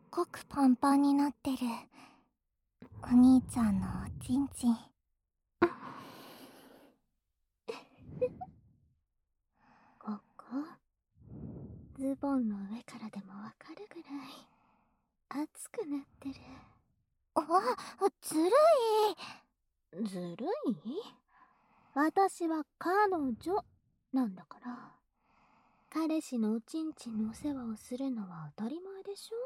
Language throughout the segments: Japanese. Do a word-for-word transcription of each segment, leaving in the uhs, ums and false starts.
ごくパンパンになってる。お兄ちゃんのおちんちん。 ここズボンの上からでもわかるぐらい熱くなってる。 あ、ずるい。ずるい？私は彼女なんだから。彼氏のおちんちんのお世話をするのは当たり前でしょ。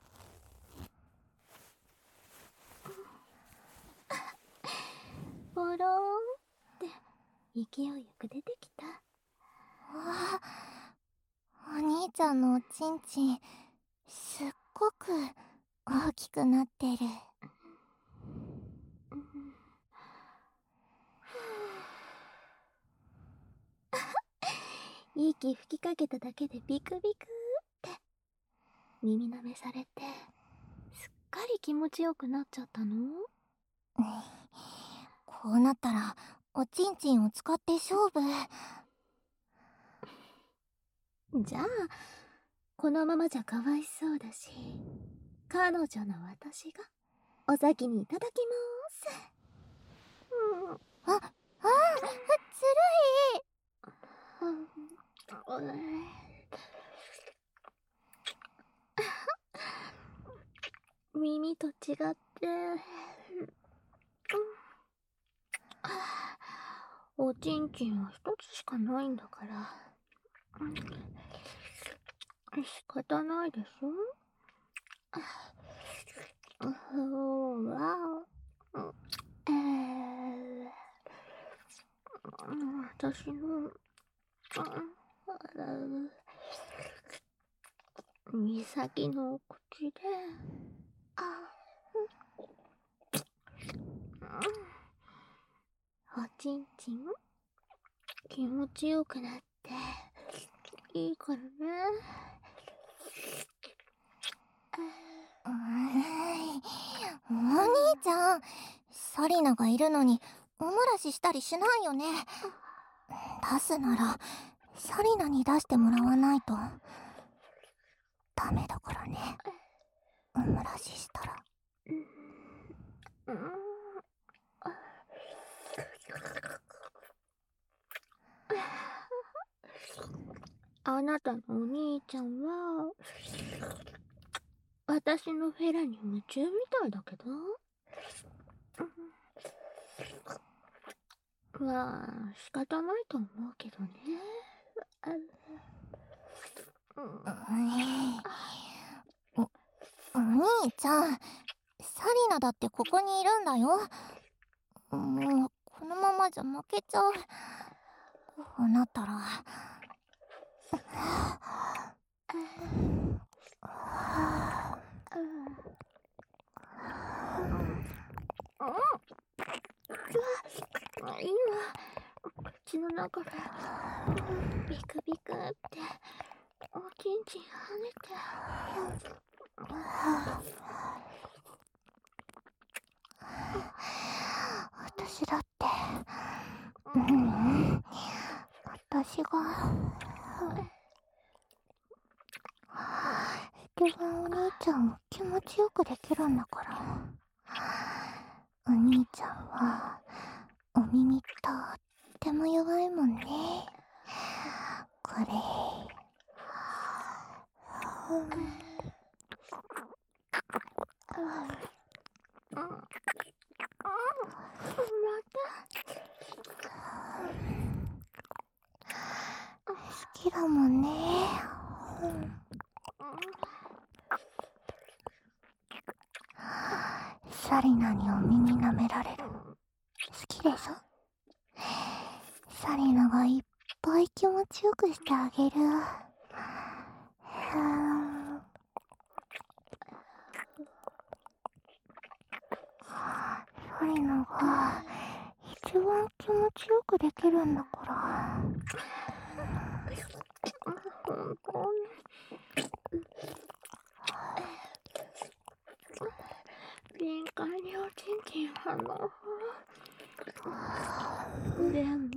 ポローンって勢いよく出てきた。 わあ、お兄ちゃんのおちんちんすっごく大きくなってる。 息吹きかけただけでビクビクって耳舐めされてすっかり気持ちよくなっちゃったの？ こうなったらおちんちんを使って勝負。 じゃあこのままじゃかわいそうだし、彼女の私がお先にいただきます。 うん、あ、あ、ずるい。 耳と違っておちんちんは一つしかないんだから仕方ないでしょ。えー、私のみさきのお口でおちんちん気持ちよくなっていいからね。 お兄ちゃん、サリナがいるのにおもらししたりしないよね。出すならサリナに出してもらわないとダメだからね。おもらししたら。 あなたのお兄ちゃんは私のフェラに夢中みたいだけど。まあ仕方ないと思うけどね。 お、お兄ちゃん、サリナだってここにいるんだよ。もうこのままじゃ負けちゃう。こうなったら今口の中でビクビクっておちんちん跳ねて。 私だって、うん、私が一番お兄ちゃんを気持ちよくできるんだから。お兄ちゃんはお耳とっても弱いもんね。これ、うん、好きだもんね。うん、サリナにお耳舐められる好きでしょ。サリナがいっぱい気持ちよくしてあげる。サリナが一番気持ちよくできるんだから。 本当に敏感におちんちん反応。でも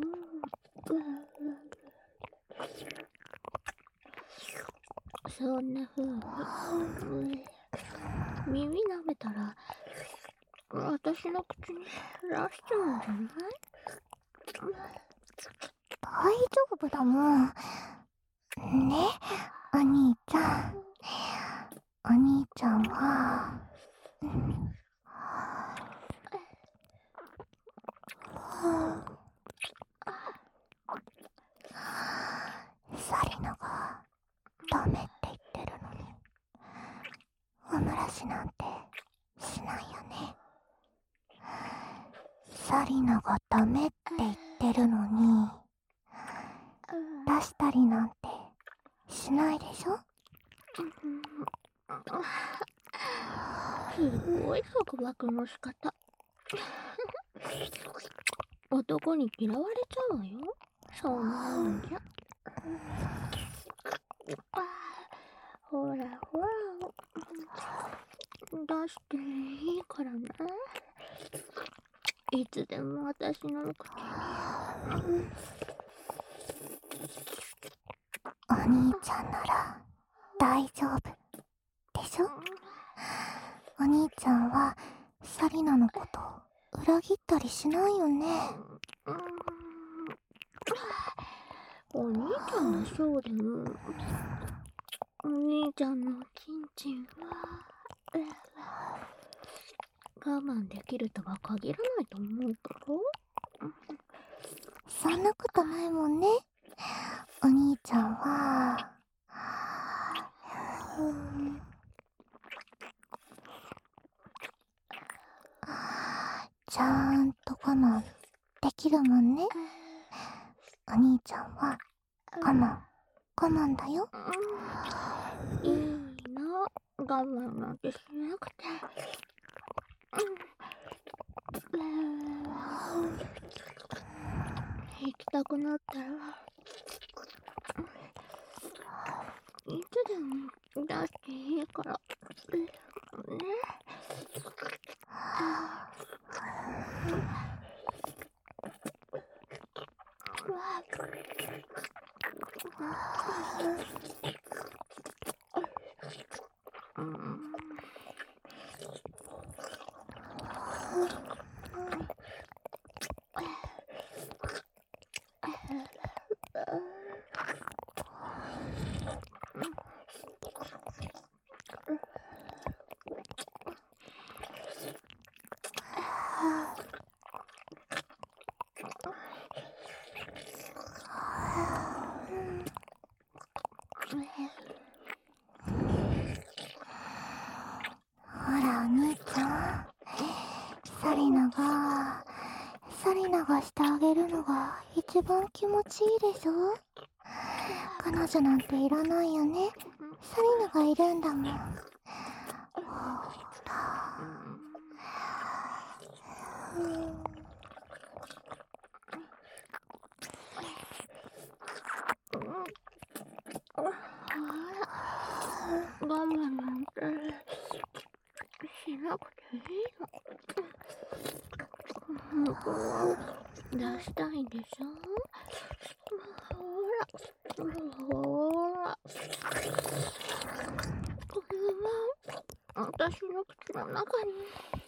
そんな風に耳舐めたら私の口に出しちゃうんじゃない？ 大丈夫だもん。ね、お兄ちゃん。お兄ちゃんは、うん、サリナがダメって言ってるのに、おむらしなんてしないよね。サリナがダメって言ってるのに、出したりなんてしないでしょ？ すごい束縛の仕方。男に嫌われちゃうわよ、そんなんじゃ。ほらほら、出していいからね。いつでも私の口に。 お兄ちゃんなら大丈夫でしょ？お兄ちゃんはサリナのこと裏切ったりしないよね。 お兄ちゃんがそうでも、お兄ちゃんのチンチンは我慢できるとは限らないと思うけど。 そんなことないもんね。お兄ちゃんは、うん、ちゃんと我慢できるもんね。お兄ちゃんは我慢我慢だよ。 いいの、我慢なんてしなくて。行きたくなったらいつでも出していいからね。 ほらお兄ちゃん、サリナがサリナがしてあげるのが一番気持ちいいでしょ？彼女なんていらないよね。サリナがいるんだもん。ほら、うん、 我慢なんてしなくていいの。本当は出したいんでしょ？ほらほら、これは私の口の中に、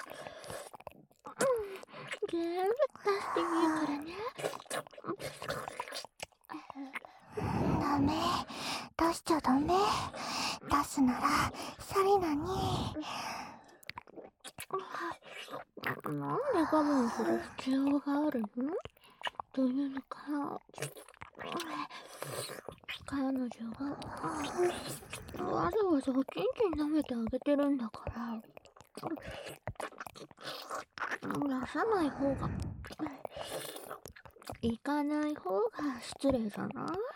うん、全部出していいからね。 ダメ、出しちゃダメ。出すならサリナに。 なんで我慢する必要があるの？というのか、彼女がわざわざおちんちん舐めてあげてるんだから、出さない方が、行かない方が失礼じゃない？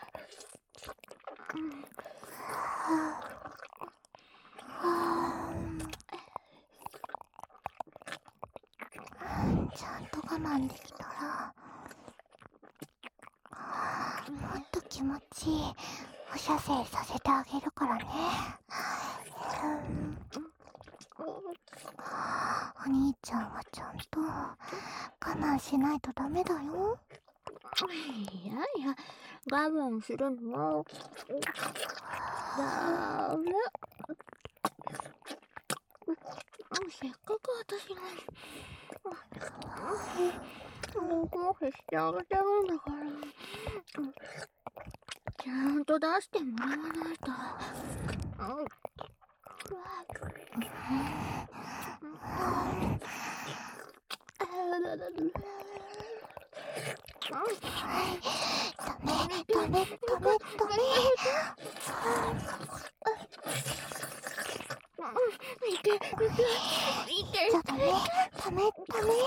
ちゃんと我慢できたらもっと気持ちいいお射精させてあげるからね。お兄ちゃんはちゃんと我慢しないとダメだよ。 いやいや、我慢するのダメ。 せっかく私が僕を消してあげてるんだから、ちゃんと出してもらわないと。 ダメダメダメダメ。 見て見て見て。 じゃダメダメダメ。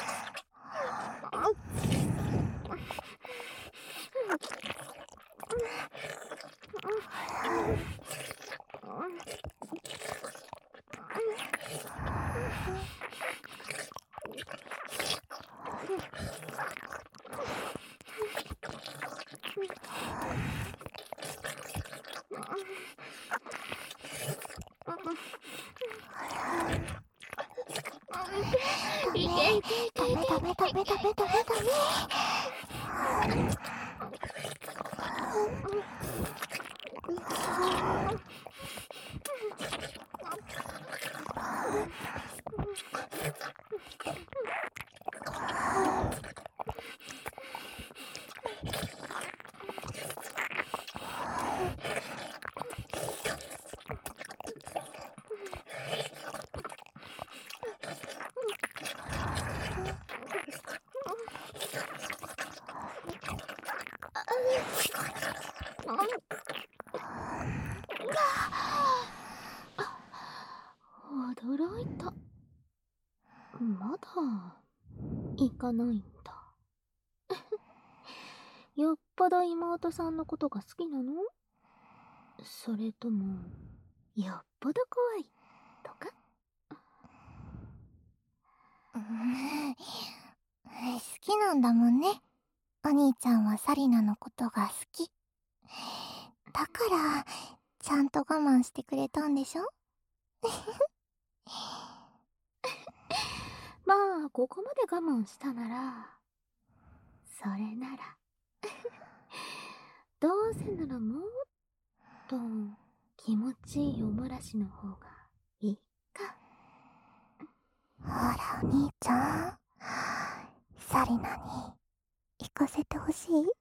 いていていていて。 ダメダメダメダメダメダメ。 驚いた。まだ行かないんだ。よっぽど妹さんのことが好きなの？それともよっぽど怖いとか？ うーん、好きなんだもんね。お兄ちゃんはサリナのことが好き。だからちゃんと我慢してくれたんでしょ？ まあここまで我慢したなら、それならどうせならもっと気持ちいいおもらしの方がいいか。 ほらお兄ちゃん、サリナに行かせてほしい？